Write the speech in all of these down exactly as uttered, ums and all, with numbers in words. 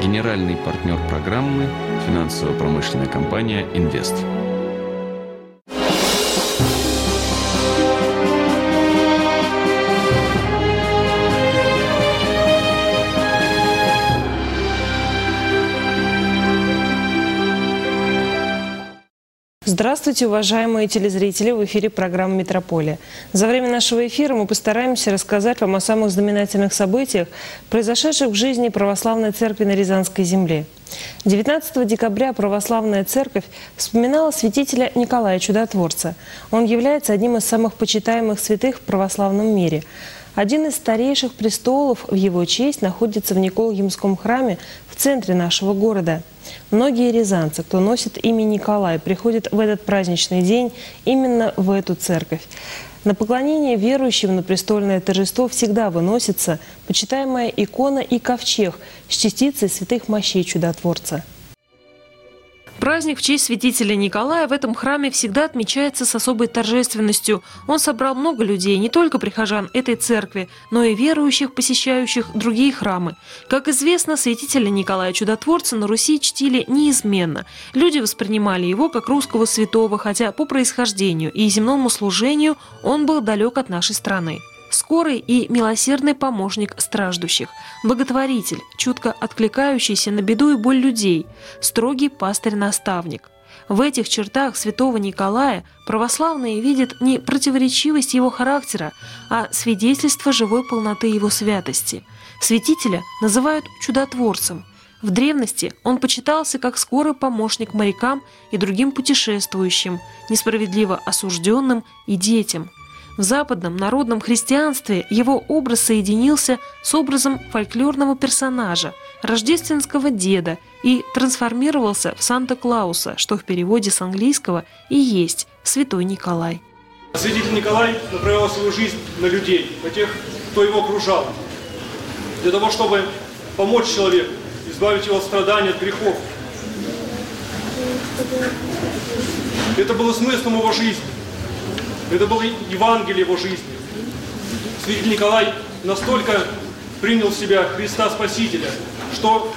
Генеральный партнер программы – финансово-промышленная компания «Инвест». Здравствуйте, уважаемые телезрители! В эфире программа «Метрополия». За время нашего эфира мы постараемся рассказать вам о самых знаменательных событиях, произошедших в жизни Православной Церкви на Рязанской земле. девятнадцатого декабря Православная Церковь вспоминала святителя Николая Чудотворца. Он является одним из самых почитаемых святых в православном мире. Один из старейших престолов в его честь находится в Николаемском храме в центре нашего города. Многие рязанцы, кто носит имя Николай, приходят в этот праздничный день именно в эту церковь. На поклонение верующим на престольное торжество всегда выносится почитаемая икона и ковчег с частицей святых мощей Чудотворца. Праздник в честь святителя Николая в этом храме всегда отмечается с особой торжественностью. Он собрал много людей, не только прихожан этой церкви, но и верующих, посещающих другие храмы. Как известно, святителя Николая Чудотворца на Руси чтили неизменно. Люди воспринимали его как русского святого, хотя по происхождению и земному служению он был далек от нашей страны. Скорый и милосердный помощник страждущих, благотворитель, чутко откликающийся на беду и боль людей, строгий пастырь-наставник. В этих чертах святого Николая православные видят не противоречивость его характера, а свидетельство живой полноты его святости. Святителя называют чудотворцем. В древности он почитался как скорый помощник морякам и другим путешествующим, несправедливо осужденным и детям. В западном народном христианстве его образ соединился с образом фольклорного персонажа, рождественского деда, и трансформировался в Санта-Клауса, что в переводе с английского и есть Святой Николай. Святитель Николай направлял свою жизнь на людей, на тех, кто его окружал, для того, чтобы помочь человеку, избавить его от страданий, от грехов. Это было смыслом его жизни. Это было Евангелие его жизни. Святитель Николай настолько принял в себя Христа Спасителя, что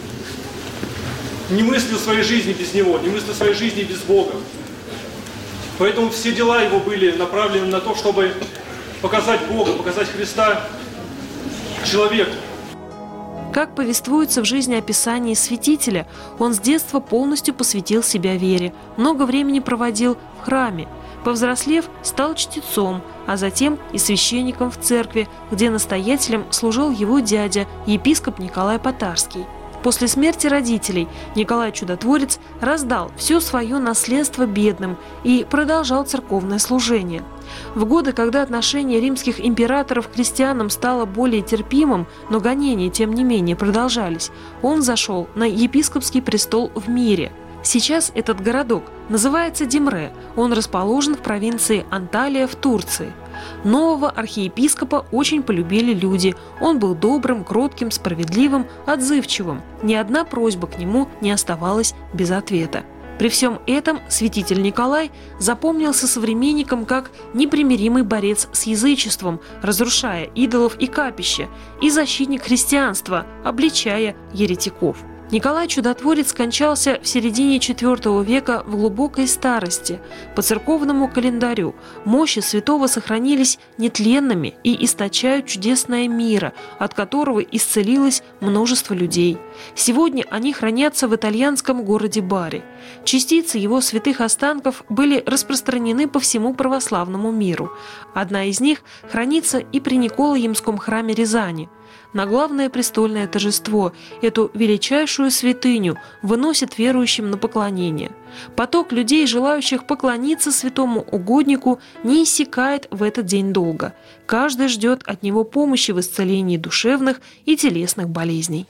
не мыслил своей жизни без Него, не мыслил своей жизни без Бога. Поэтому все дела его были направлены на то, чтобы показать Бога, показать Христа человеку. Как повествуется в жизнеописании святителя, он с детства полностью посвятил себя вере, много времени проводил в храме. Повзрослев, стал чтецом, а затем и священником в церкви, где настоятелем служил его дядя, епископ Николай Потарский. После смерти родителей Николай Чудотворец раздал все свое наследство бедным и продолжал церковное служение. В годы, когда отношение римских императоров к христианам стало более терпимым, но гонения, тем не менее, продолжались, он зашел на епископский престол в Мире. Сейчас этот городок называется Демре, он расположен в провинции Анталия в Турции. Нового архиепископа очень полюбили люди, он был добрым, кротким, справедливым, отзывчивым. Ни одна просьба к нему не оставалась без ответа. При всем этом святитель Николай запомнился современникам как непримиримый борец с язычеством, разрушая идолов и капища, и защитник христианства, обличая еретиков. Николай Чудотворец скончался в середине четвёртого века в глубокой старости. По церковному календарю мощи святого сохранились нетленными и источают чудесное мира, от которого исцелилось множество людей. Сегодня они хранятся в итальянском городе Бари. Частицы его святых останков были распространены по всему православному миру. Одна из них хранится и при Николаемском храме Рязани. На главное престольное торжество эту величайшую святыню выносят верующим на поклонение. Поток людей, желающих поклониться святому угоднику, не иссякает в этот день долго. Каждый ждет от него помощи в исцелении душевных и телесных болезней.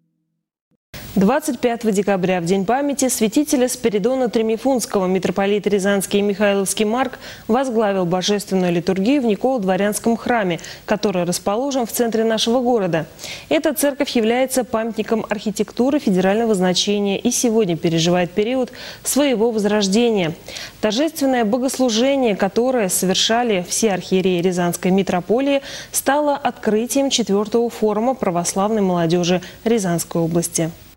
двадцать пятого декабря, в день памяти святителя Спиридона Тремифунского, митрополит Рязанский и Михайловский Марк возглавил божественную литургию в Николо-Дворянском храме, который расположен в центре нашего города. Эта церковь является памятником архитектуры федерального значения и сегодня переживает период своего возрождения. Торжественное богослужение, которое совершали все архиереи Рязанской митрополии, стало открытием четвертого форума православной молодежи Рязанской области.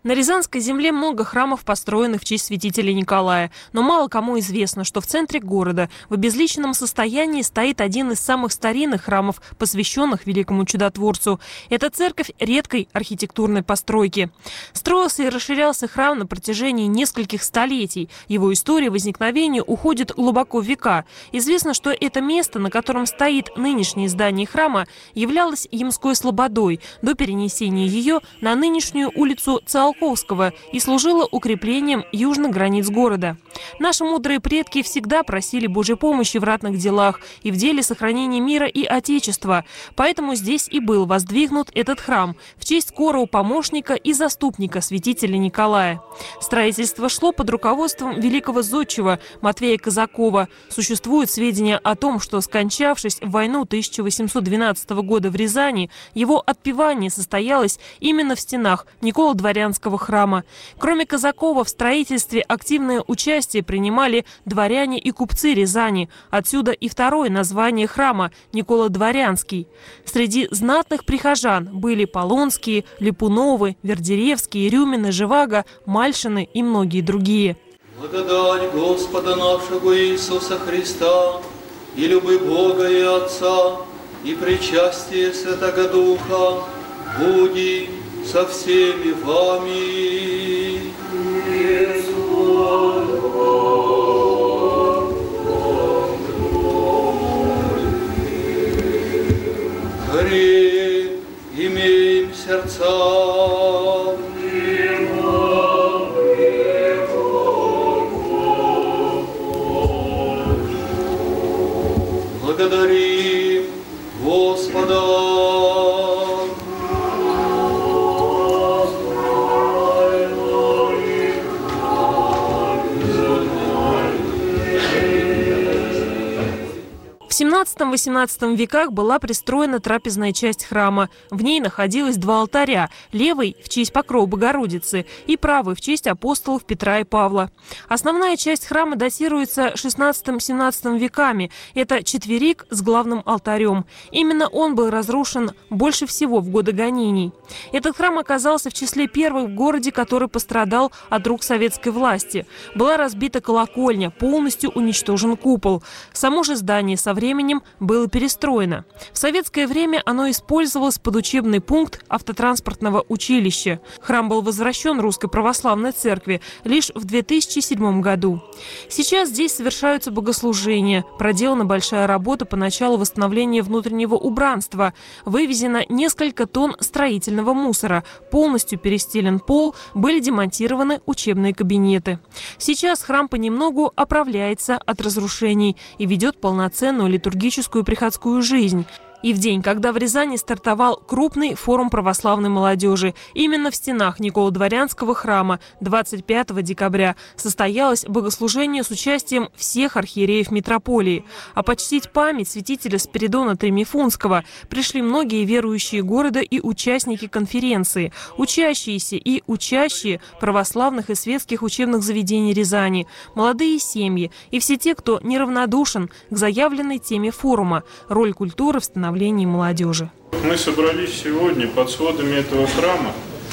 На Рязанской земле много храмов, построенных в честь святителя Николая. Но мало кому известно, что в центре города в обезличенном состоянии стоит один из самых старинных храмов, посвященных великому чудотворцу. Это церковь редкой архитектурной постройки. Строился и расширялся храм на протяжении нескольких столетий. Его история возникновения уходит глубоко в века. Известно, что это место, на котором стоит нынешнее здание храма, являлось Ямской слободой до перенесения ее на нынешнюю улицу Циолковского и служило укреплением южных границ города. Наши мудрые предки всегда просили Божьей помощи в ратных делах и в деле сохранения мира и Отечества. Поэтому здесь и был воздвигнут этот храм в честь скорого помощника и заступника святителя Николая. Строительство шло под руководством великого зодчего Матвея Казакова. Существуют сведения о том, что, скончавшись в войну тысяча восемьсот двенадцатого года в Рязани, его отпевание состоялось именно в стенах Николо-Дворянского храма. Кроме Казакова, в строительстве активное участие принимали дворяне и купцы Рязани. Отсюда и второе название храма – Николо-Дворянский. Среди знатных прихожан были Полонские, Липуновы, Вердеревские, Рюмины, Живаго, Мальшины и многие другие. Благодать Господа нашего Иисуса Христа и любовь Бога и Отца и причастие Святого Духа буди со всеми вами. Грех имеем сердца. Благодарим Господа. В семнадцатом-восемнадцатом веках была пристроена трапезная часть храма. В ней находилось два алтаря – левый в честь Покрова Богородицы и правый в честь апостолов Петра и Павла. Основная часть храма датируется шестнадцатым-семнадцатым веками. Это четверик с главным алтарем. Именно он был разрушен больше всего в годы гонений. Этот храм оказался в числе первых в городе, который пострадал от рук советской власти. Была разбита колокольня, полностью уничтожен купол. Само же здание со временем временем было перестроено. В советское время оно использовалось под учебный пункт автотранспортного училища. Храм был возвращен Русской Православной Церкви лишь в две тысячи седьмом году. Сейчас здесь совершаются богослужения. Проделана большая работа по началу восстановления внутреннего убранства. Вывезено несколько тонн строительного мусора. Полностью перестелен пол, были демонтированы учебные кабинеты. Сейчас храм понемногу оправляется от разрушений и ведет полноценную литургическую приходскую жизнь. И в день, когда в Рязани стартовал крупный форум православной молодежи, именно в стенах Николо-Дворянского храма двадцать пятого декабря состоялось богослужение с участием всех архиереев митрополии. А почтить память святителя Спиридона Тремифунского пришли многие верующие города и участники конференции, учащиеся и учащие православных и светских учебных заведений Рязани, молодые семьи и все те, кто неравнодушен к заявленной теме форума «Роль культуры в становлении молодежи». Мы собрались сегодня под сводами этого храма,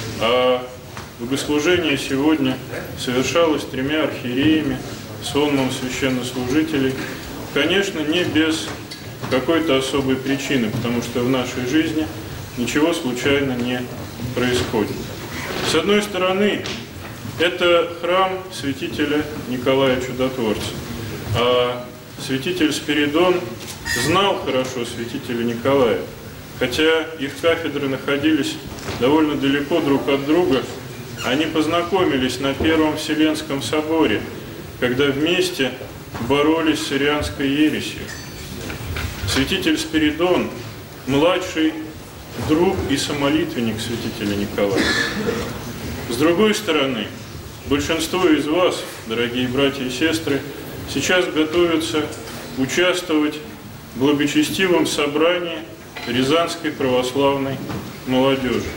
а богослужение сегодня совершалось тремя архиереями, сонмом священнослужителей. Конечно, не без какой-то особой причины, потому что в нашей жизни ничего случайно не происходит. С одной стороны, это храм святителя Николая Чудотворца, а святитель Спиридон знал хорошо святителя Николая. Хотя их кафедры находились довольно далеко друг от друга, они познакомились на Первом Вселенском соборе, когда вместе боролись с арианской ересью. Святитель Спиридон – младший друг и самолитвенник святителя Николая. С другой стороны, большинство из вас, дорогие братья и сестры, сейчас готовятся участвовать в благочестивом собрании Рязанской православной молодежи.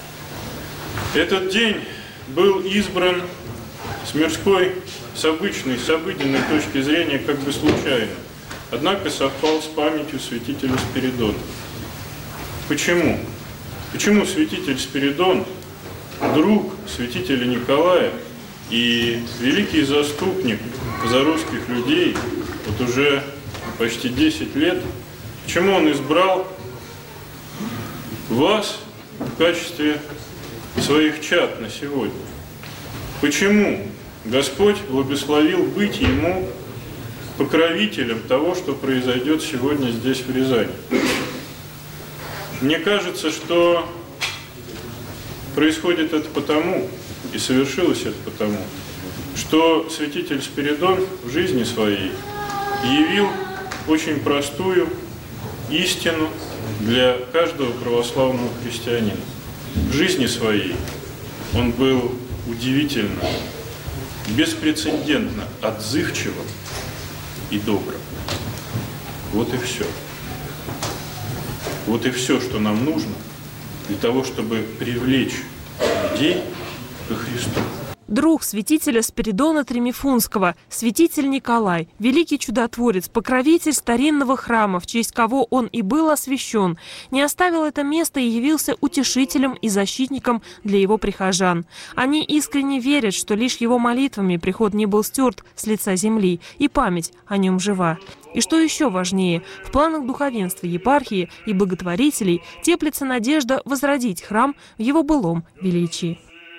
Этот день был избран с мирской, с обычной, с обыденной точки зрения как бы случайно, однако совпал с памятью святителя Спиридона. Почему? Почему святитель Спиридон друг святителя Николая и великий заступник за русских людей вот уже почти десять лет, почему он избрал вас в качестве своих чад на сегодня? Почему Господь благословил быть ему покровителем того, что произойдет сегодня здесь, в Рязани? Мне кажется, что происходит это потому, и совершилось это потому, что святитель Спиридон в жизни своей явил очень простую истину для каждого православного христианина. В жизни своей он был удивительно, беспрецедентно отзывчивым и добрым. Вот и все. Вот и все, что нам нужно для того, чтобы привлечь людей ко Христу. Друг святителя Спиридона Тремифунского, святитель Николай, великий чудотворец, покровитель старинного храма, в честь кого он и был освящен, не оставил это место и явился утешителем и защитником для его прихожан. Они искренне верят, что лишь его молитвами приход не был стерт с лица земли, и память о нем жива. И что еще важнее, в планах духовенства епархии и благотворителей теплится надежда возродить храм в его былом величии.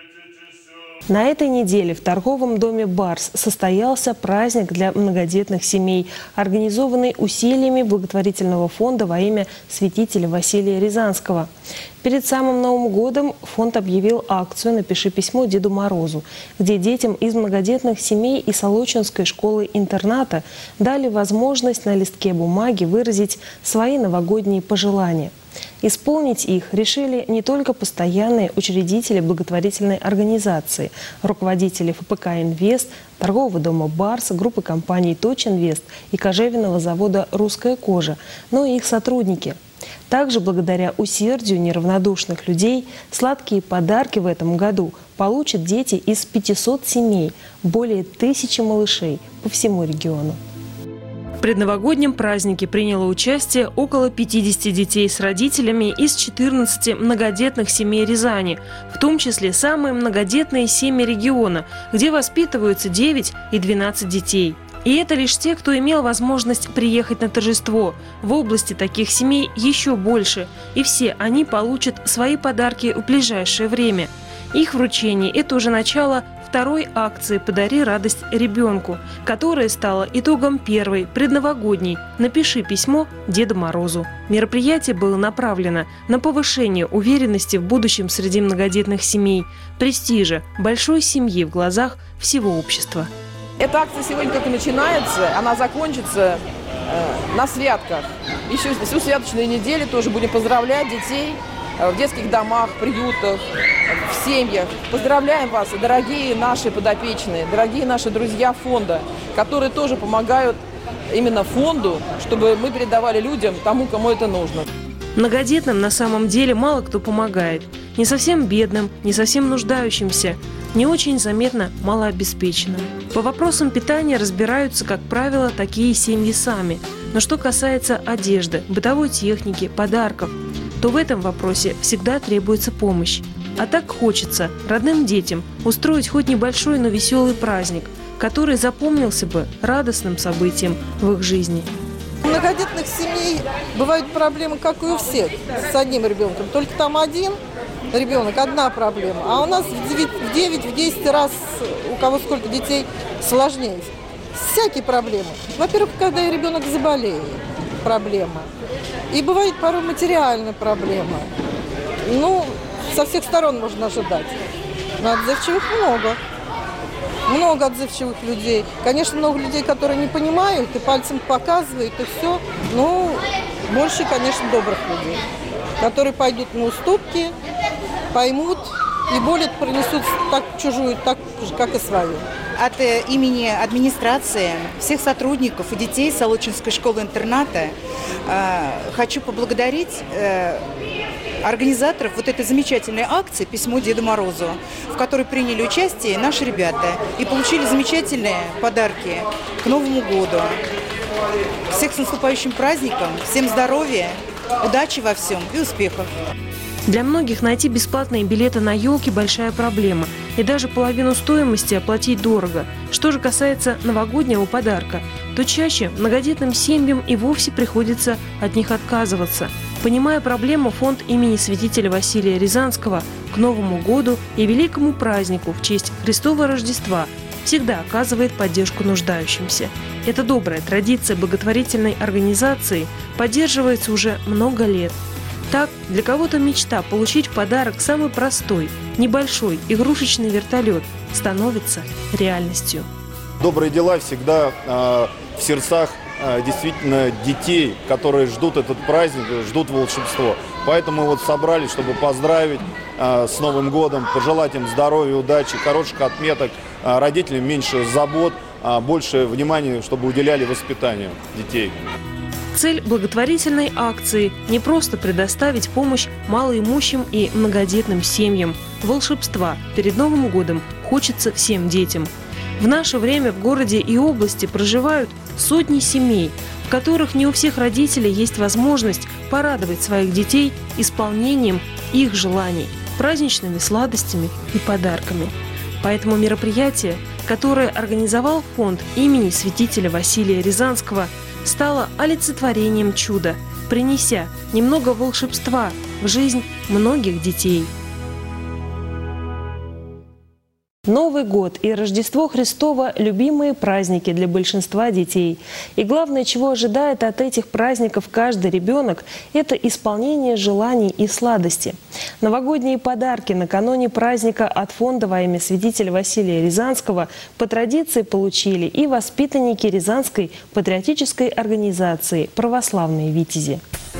На этой неделе в торговом доме «Барс» состоялся праздник для многодетных семей, организованный усилиями благотворительного фонда во имя святителя Василия Рязанского. Перед самым Новым годом фонд объявил акцию «Напиши письмо Деду Морозу», где детям из многодетных семей и Солочинской школы-интерната дали возможность на листке бумаги выразить свои новогодние пожелания. Исполнить их решили не только постоянные учредители благотворительной организации, руководители эф пэ ка «Инвест», торгового дома «Барс», группы компаний «Точинвест» и кожевенного завода «Русская кожа», но и их сотрудники. Также благодаря усердию неравнодушных людей сладкие подарки в этом году получат дети из пятисот семей, более тысячи малышей по всему региону. В предновогоднем празднике приняло участие около пятидесяти детей с родителями из четырнадцати многодетных семей Рязани, в том числе самые многодетные семьи региона, где воспитываются девять и двенадцать детей. И это лишь те, кто имел возможность приехать на торжество. В области таких семей еще больше, и все они получат свои подарки в ближайшее время. Их вручение – это уже начало второй акции «Подари радость ребенку», которая стала итогом первой, предновогодней «Напиши письмо Деду Морозу». Мероприятие было направлено на повышение уверенности в будущем среди многодетных семей, престижа большой семьи в глазах всего общества. Эта акция сегодня только начинается, она закончится э, на святках. Еще всю святочную неделю тоже будем поздравлять детей в детских домах, приютах, в семьях. Поздравляем вас, дорогие наши подопечные, дорогие наши друзья фонда, которые тоже помогают именно фонду, чтобы мы передавали людям, тому, кому это нужно. Многодетным на самом деле мало кто помогает. Не совсем бедным, не совсем нуждающимся, не очень заметно малообеспеченным. По вопросам питания разбираются, как правило, такие семьи сами. Но что касается одежды, бытовой техники, подарков, то в этом вопросе всегда требуется помощь. А так хочется родным детям устроить хоть небольшой, но веселый праздник, который запомнился бы радостным событием в их жизни. У многодетных семей бывают проблемы, как и у всех, с одним ребенком. Только там один ребенок, одна проблема. А у нас в девять-десять раз, у кого сколько детей, сложнее. Всякие проблемы. Во-первых, когда ребенок заболеет, проблема. И бывает порой материальная проблема. Ну, со всех сторон можно ожидать. Но отзывчивых много. Много отзывчивых людей. Конечно, много людей, которые не понимают и пальцем показывают, и все. Но больше, конечно, добрых людей, которые пойдут на уступки, поймут и боль пронесут так чужую, так же, как и свою. От имени администрации, всех сотрудников и детей Солочинской школы-интерната э, хочу поблагодарить э, организаторов вот этой замечательной акции «Письмо Деду Морозу», в которой приняли участие наши ребята и получили замечательные подарки к Новому году. Всех с наступающим праздником, всем здоровья, удачи во всем и успехов! Для многих найти бесплатные билеты на елки – большая проблема. И даже половину стоимости оплатить дорого. Что же касается новогоднего подарка, то чаще многодетным семьям и вовсе приходится от них отказываться. Понимая проблему, фонд имени святителя Василия Рязанского к Новому году и великому празднику в честь Христова Рождества всегда оказывает поддержку нуждающимся. Эта добрая традиция благотворительной организации поддерживается уже много лет. Так, для кого-то мечта получить в подарок самый простой, небольшой игрушечный вертолет становится реальностью. Добрые дела всегда э, в сердцах э, действительно детей, которые ждут этот праздник, ждут волшебство. Поэтому мы вот собрались, чтобы поздравить э, с Новым годом, пожелать им здоровья, удачи, хороших отметок, э, родителям меньше забот, э, больше внимания, чтобы уделяли воспитанию детей. Цель благотворительной акции – не просто предоставить помощь малоимущим и многодетным семьям. Волшебства перед Новым годом хочется всем детям. В наше время в городе и области проживают сотни семей, в которых не у всех родителей есть возможность порадовать своих детей исполнением их желаний, праздничными сладостями и подарками. Поэтому мероприятие, которое организовал фонд имени святителя Василия Рязанского, стало олицетворением чуда, принеся немного волшебства в жизнь многих детей. Новый год и Рождество Христово – любимые праздники для большинства детей. И главное, чего ожидает от этих праздников каждый ребенок – это исполнение желаний и сладости. Новогодние подарки накануне праздника от фонда во имя святителя Василия Рязанского по традиции получили и воспитанники Рязанской патриотической организации «Православные витязи».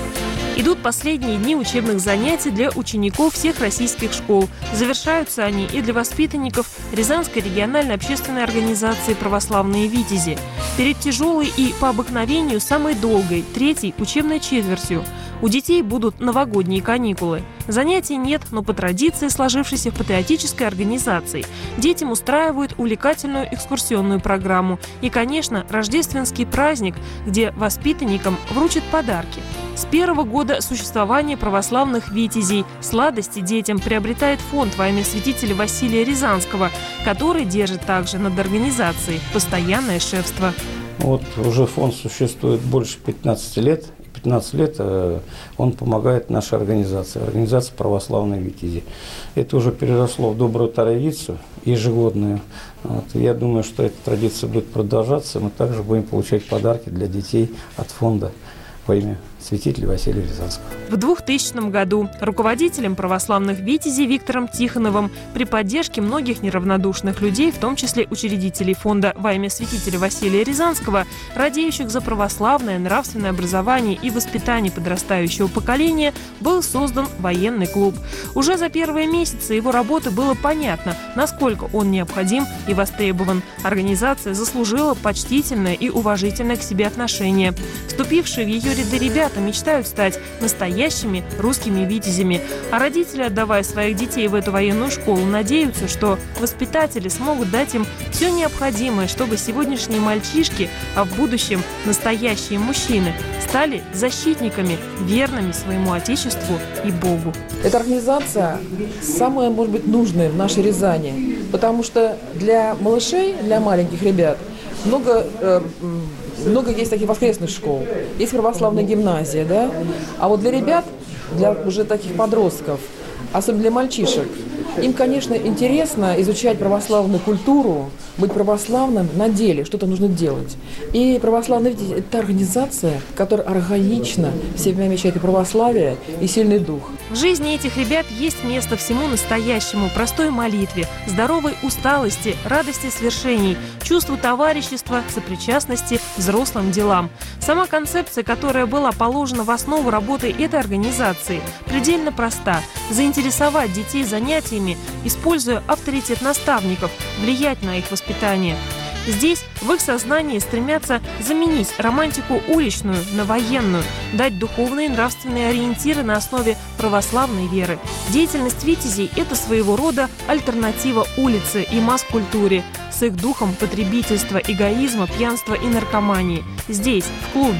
Идут последние дни учебных занятий для учеников всех российских школ. Завершаются они и для воспитанников Рязанской региональной общественной организации «Православные витязи». Перед тяжелой и, по обыкновению, самой долгой, третьей учебной четвертью у детей будут новогодние каникулы. Занятий нет, но по традиции, сложившейся в патриотической организации, детям устраивают увлекательную экскурсионную программу и, конечно, рождественский праздник, где воспитанникам вручат подарки. С первого года существования православных витязей сладости детям приобретает фонд во имя святителя Василия Рязанского, который держит также над организацией постоянное шефство. Вот уже фонд существует больше пятнадцати лет. пятнадцать лет он помогает нашей организации, организации «Православные витязи». Это уже переросло в добрую традицию ежегодную. Вот. Я думаю, что эта традиция будет продолжаться. Мы также будем получать подарки для детей от фонда во имя святителя Василия Рязанского. В двухтысячном году руководителем православных витязей Виктором Тихоновым при поддержке многих неравнодушных людей, в том числе учредителей фонда во имя святителя Василия Рязанского, радеющих за православное нравственное образование и воспитание подрастающего поколения, был создан военный клуб. Уже за первые месяцы его работы было понятно, насколько он необходим и востребован. Организация заслужила почтительное и уважительное к себе отношение. Вступившие в ее ряды ребята мечтают стать настоящими русскими витязями. А родители, отдавая своих детей в эту военную школу, надеются, что воспитатели смогут дать им все необходимое, чтобы сегодняшние мальчишки, а в будущем настоящие мужчины, стали защитниками, верными своему Отечеству и Богу. Эта организация самая, может быть, нужная в нашей Рязани, потому что для малышей, для маленьких ребят много... Э, Много есть таких воскресных школ, есть православная гимназия, да? А вот для ребят, для уже таких подростков, особенно для мальчишек, им, конечно, интересно изучать православную культуру, быть православным на деле, что-то нужно делать. И православная витязь – это организация, которая органично в себе вмещает и православие, и сильный дух. В жизни этих ребят есть место всему настоящему, простой молитве, здоровой усталости, радости свершений, чувству товарищества, сопричастности взрослым делам. Сама концепция, которая была положена в основу работы этой организации, предельно проста – заинтересовать детей занятиями, используя авторитет наставников, влиять на их воспитание. Здесь в их сознании стремятся заменить романтику уличную на военную, дать духовные и нравственные ориентиры на основе православной веры. Деятельность витязей – это своего рода альтернатива улице и масс-культуре с их духом потребительства, эгоизма, пьянства и наркомании. Здесь, в клубе,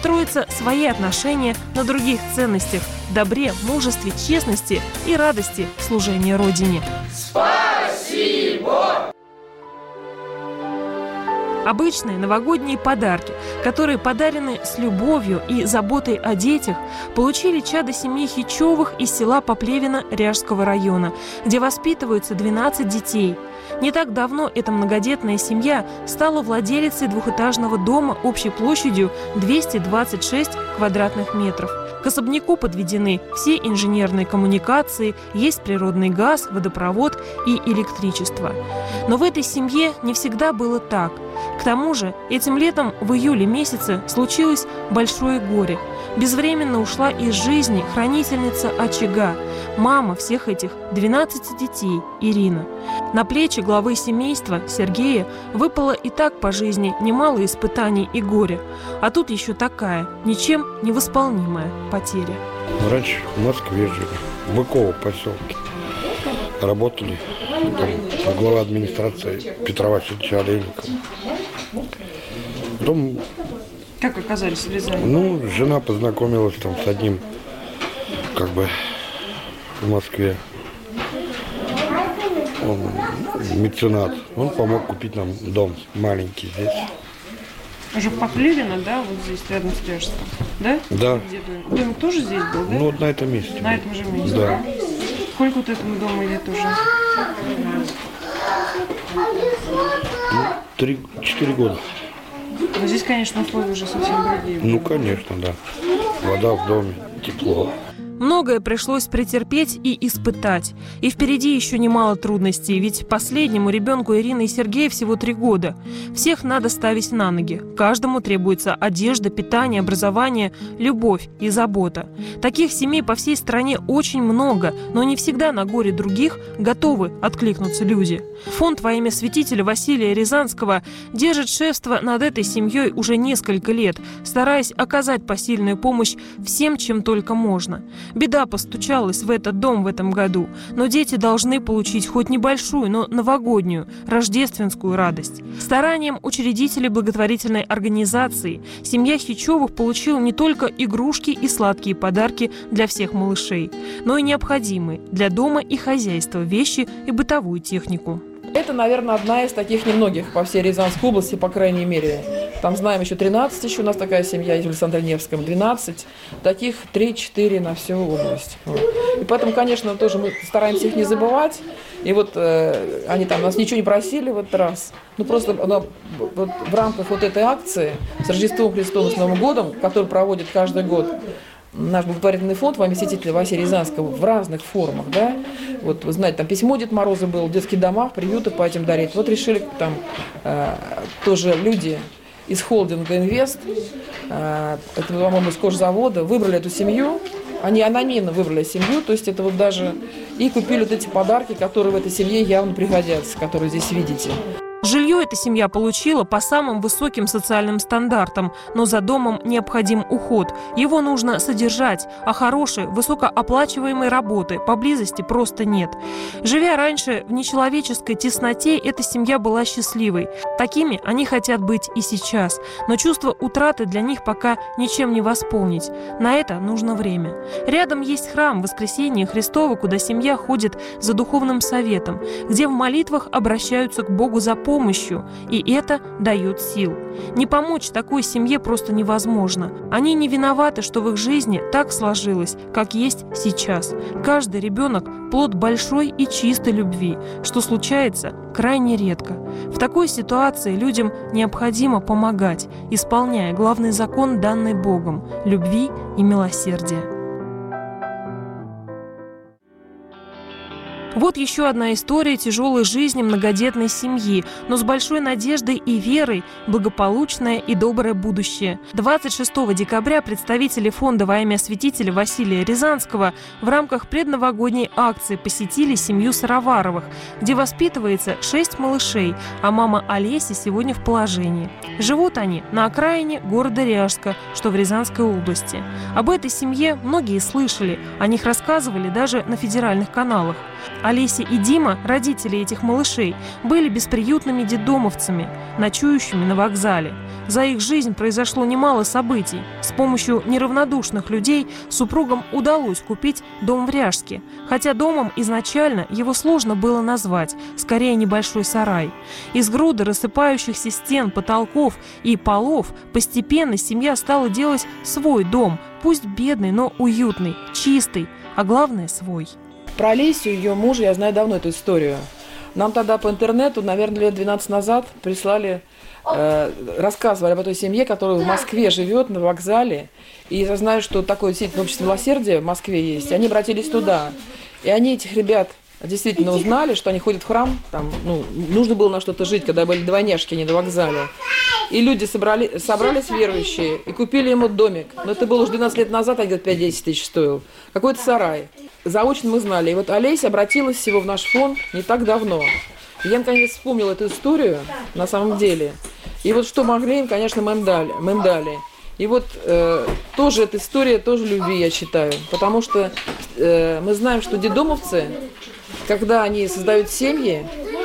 строятся свои отношения на других ценностях – добре, мужестве, честности и радости служения Родине. Спасибо! Обычные новогодние подарки, которые подарены с любовью и заботой о детях, получили чада семьи Хичевых из села Поплевино Ряжского района, где воспитываются двенадцать детей. Не так давно эта многодетная семья стала владелицей двухэтажного дома общей площадью двести двадцать шесть квадратных метров. К особняку подведены все инженерные коммуникации, есть природный газ, водопровод и электричество. Но в этой семье не всегда было так. К тому же этим летом в июле месяце случилось большое горе. Безвременно ушла из жизни хранительница очага, мама всех этих двенадцати детей Ирина. На плечи главы семейства Сергея выпало и так по жизни немало испытаний и горя. А тут еще такая, ничем невосполнимая потеря. Раньше в Москве жили, в Быково поселке. Работали там, глава администрации Петра Васильевича Олейникова. Потом, как оказались в Рязани? Ну, жена познакомилась там с одним, как бы, в Москве. Он меценат. Он помог купить нам дом маленький здесь. Уже в Поплевино, да, вот здесь, рядом с Ряжском, да? Да. Где домик? Домик тоже здесь был, да? Ну, вот на этом месте. На этом же месте? Да. Сколько вот этому дому лет уже? Ну, три-четыре года. Но здесь, конечно, условия уже совсем другие. Ну, конечно, да. Вода в доме, тепло. Многое пришлось претерпеть и испытать. И впереди еще немало трудностей, ведь последнему ребенку Ирины и Сергея всего три года. Всех надо ставить на ноги. Каждому требуется одежда, питание, образование, любовь и забота. Таких семей по всей стране очень много, но не всегда на горе других готовы откликнуться люди. Фонд во имя святителя Василия Рязанского держит шефство над этой семьей уже несколько лет, стараясь оказать посильную помощь всем, чем только можно. Беда постучалась в этот дом в этом году, но дети должны получить хоть небольшую, но новогоднюю, рождественскую радость. Старанием учредителей благотворительной организации семья Хичевых получила не только игрушки и сладкие подарки для всех малышей, но и необходимые для дома и хозяйства вещи и бытовую технику. Это, наверное, одна из таких немногих по всей Рязанской области, по крайней мере. Там знаем еще тринадцать, еще у нас такая семья есть в Александре-Невском, двенадцать. Таких три-четыре на всю область. Вот. И поэтому, конечно, тоже мы стараемся их не забывать. И вот э, они там нас ничего не просили в этот раз. Ну просто ну, вот, в рамках вот этой акции с Рождеством Христовым, с Новым годом, который проводит каждый год наш благотворительный фонд во имя святителя Василия Рязанского в разных формах, да, вот вы знаете, там письмо Дед Мороза было, в детских домах, приюты по этим дарить. Вот решили там э, тоже люди из холдинга «Инвест», э, это, по-моему, из кожзавода, выбрали эту семью, они анонимно выбрали семью, то есть это вот даже и купили вот эти подарки, которые в этой семье явно пригодятся, которые здесь видите. Жилье эта семья получила по самым высоким социальным стандартам, но за домом необходим уход. Его нужно содержать, а хорошей, высокооплачиваемой работы поблизости просто нет. Живя раньше в нечеловеческой тесноте, эта семья была счастливой. Такими они хотят быть и сейчас, но чувство утраты для них пока ничем не восполнить. На это нужно время. Рядом есть храм Воскресения Христова, куда семья ходит за духовным советом, где в молитвах обращаются к Богу за помощью. помощью, и это дает сил. Не помочь такой семье просто невозможно. Они не виноваты, что в их жизни так сложилось, как есть сейчас. Каждый ребенок – плод большой и чистой любви, что случается крайне редко. В такой ситуации людям необходимо помогать, исполняя главный закон, данный Богом – любви и милосердия. Вот еще одна история тяжелой жизни многодетной семьи, но с большой надеждой и верой в благополучное и доброе будущее. двадцать шестого декабря представители фонда во имя святителя Василия Рязанского в рамках предновогодней акции посетили семью Сыроваровых, где воспитывается шесть малышей, а мама Олеся сегодня в положении. Живут они на окраине города Ряжска, что в Рязанской области. Об этой семье многие слышали, о них рассказывали даже на федеральных каналах. Олеся и Дима, родители этих малышей, были бесприютными детдомовцами, ночующими на вокзале. За их жизнь произошло немало событий. С помощью неравнодушных людей супругам удалось купить дом в Ряжске. Хотя домом изначально его сложно было назвать, скорее небольшой сарай. Из груды рассыпающихся стен, потолков и полов постепенно семья стала делать свой дом, пусть бедный, но уютный, чистый, а главное свой. Про Олесю и ее мужа я знаю давно эту историю. Нам тогда по интернету, наверное, лет двенадцать назад прислали, э, рассказывали об этой семье, которая в Москве живет, на вокзале. И я знаю, что такое действительно общество милосердия в Москве есть. Они обратились туда. И они этих ребят действительно узнали, что они ходят в храм. Там, ну, нужно было на что-то жить, когда были двойняшки, а не до вокзала. И люди собрали, собрались верующие и купили ему домик. Но это было уже двенадцать лет назад, а где-то пять-десять тысяч стоил. Какой-то сарай. Заочно мы знали. И вот Олеся обратилась всего в наш фонд не так давно. И я, наконец, вспомнила эту историю на самом деле. И вот что могли им, конечно, мы им дали. Мы им дали. И вот э, тоже эта история, тоже любви, я считаю. Потому что э, мы знаем, что детдомовцы, когда они создают семьи,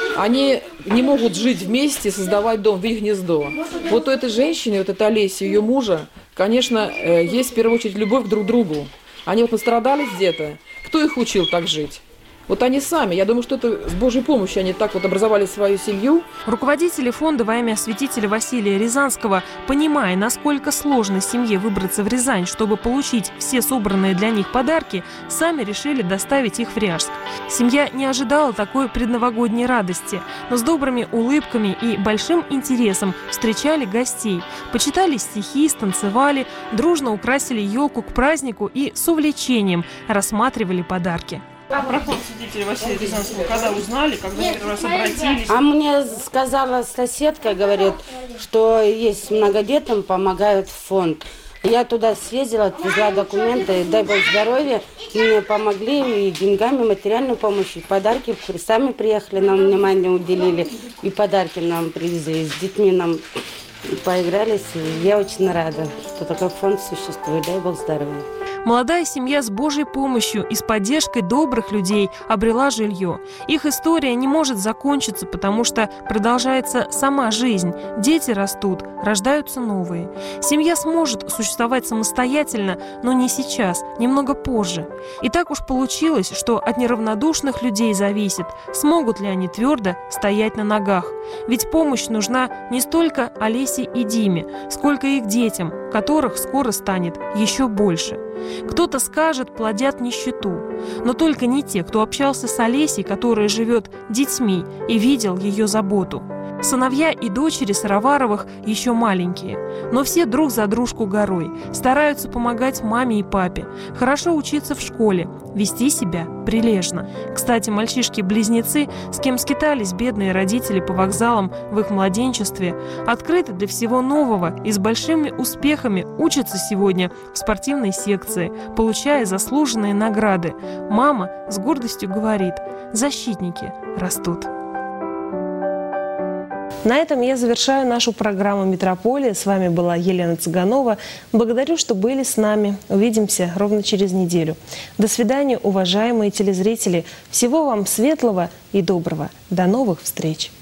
они не могут жить вместе, создавать дом в их гнездо. Вот у этой женщины, вот этой Олеси, ее мужа, конечно, э, есть в первую очередь любовь друг к другу. Они вот настрадались где-то. Кто их учил так жить? Вот они сами. Я думаю, что это с Божьей помощью они так вот образовали свою семью. Руководители фонда во имя святителя Василия Рязанского, понимая, насколько сложно семье выбраться в Рязань, чтобы получить все собранные для них подарки, сами решили доставить их в Ряжск. Семья не ожидала такой предновогодней радости, но с добрыми улыбками и большим интересом встречали гостей, почитали стихи, станцевали, дружно украсили елку к празднику и с увлечением рассматривали подарки. Проход святителя Василия Рязанского, когда узнали, когда первый раз обратились? А мне сказала соседка, говорит, что есть многодетным, помогают фонд. Я туда съездила, отвезла документы, дай бог здоровья, мне помогли и деньгами, материальной помощью, подарки, сами приехали, нам внимание уделили, и подарки нам привезли, с детьми нам поигрались, и я очень рада, что такой фонд существует, дай бог здоровья. Молодая семья с Божьей помощью и с поддержкой добрых людей обрела жилье. Их история не может закончиться, потому что продолжается сама жизнь. Дети растут, рождаются новые. Семья сможет существовать самостоятельно, но не сейчас, немного позже. И так уж получилось, что от неравнодушных людей зависит, смогут ли они твердо стоять на ногах. Ведь помощь нужна не столько Олесе и Диме, сколько их детям, которых скоро станет еще больше. Кто-то скажет, плодят нищету, но только не те, кто общался с Олесей, которая живет детьми и видел ее заботу. Сыновья и дочери Сыроваровых еще маленькие, но все друг за дружку горой, стараются помогать маме и папе, хорошо учиться в школе, вести себя прилежно. Кстати, мальчишки-близнецы, с кем скитались бедные родители по вокзалам в их младенчестве, открыты для всего нового и с большими успехами учатся сегодня в спортивной секции, получая заслуженные награды. Мама с гордостью говорит: защитники растут. На этом я завершаю нашу программу «Метрополия». С вами была Елена Цыганова. Благодарю, что были с нами. Увидимся ровно через неделю. До свидания, уважаемые телезрители. Всего вам светлого и доброго. До новых встреч.